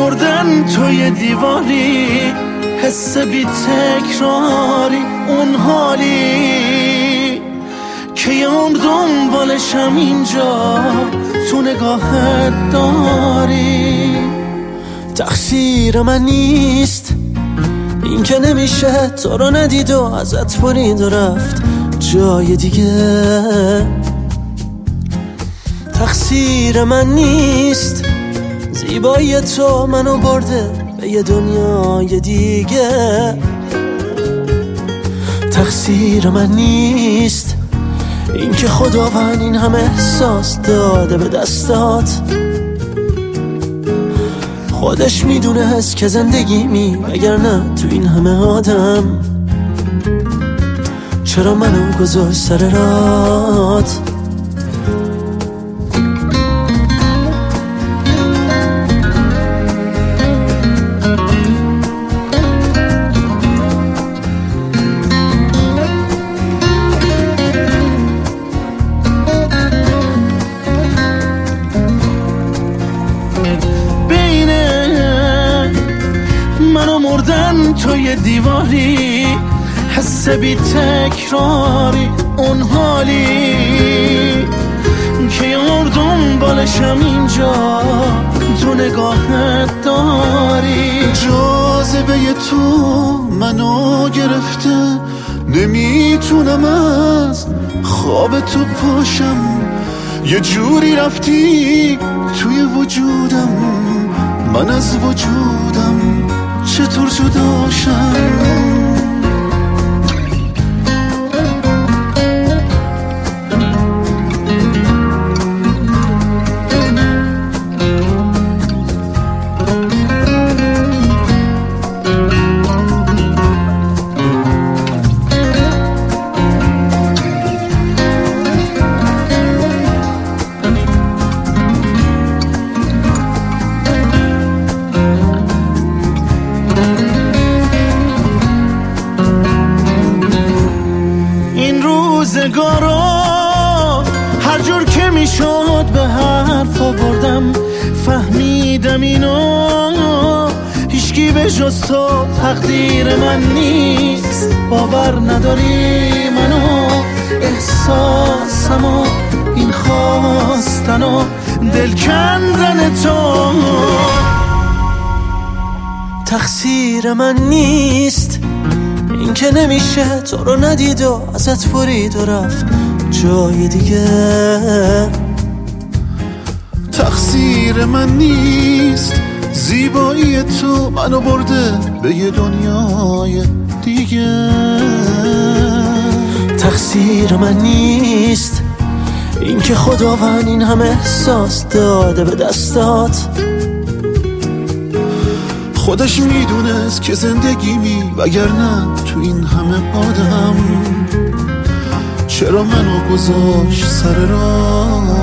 مردن توی دیواری، حس بی تکراری، اون حالی که یام دنبالشم اینجا تو نگاهت داری. تقصیر من نیست این که نمیشه تو رو ندید و ازت برید و رفت جای دیگه. تقصیر من نیست زیبایی تو منو برده به یه دنیای دیگه. تقصیر من نیست این که خداوند این همه احساس داده به دستات. خودش میدونست که زندگیمی وگرنه تو این همه آدم چرا منو گذاشت سر رات. منو مردن توی دیواری، حس بی تکراری، اون حالی که یار دنبالشم اینجا تو نگاهت داری. جاذبه تو منو گرفته، نمیتونم از خواب تو پاشم. یه جوری رفتی توی وجودم، من از وجودم چطور جداشم. روزگارا هر جور که میشد به حرف آوردم، فهمیدم اینو هیچکی به جز تو تقدیر من نیست. باور نداری منو، احساسمو، این خواستن و دل کندن تو. تقصیر من نیست این که نمیشه تو رو ندید و ازت برید و رفت جای دیگه. تقصیر من نیست زیبایی تو منو برده به یه دنیای دیگه. تقصیر من نیست این که خداوند این همه احساس داده به دستات. خودش میدونست که زندگیمی وگرنه تو این همه آدم چرا منو گذاشت سر راه.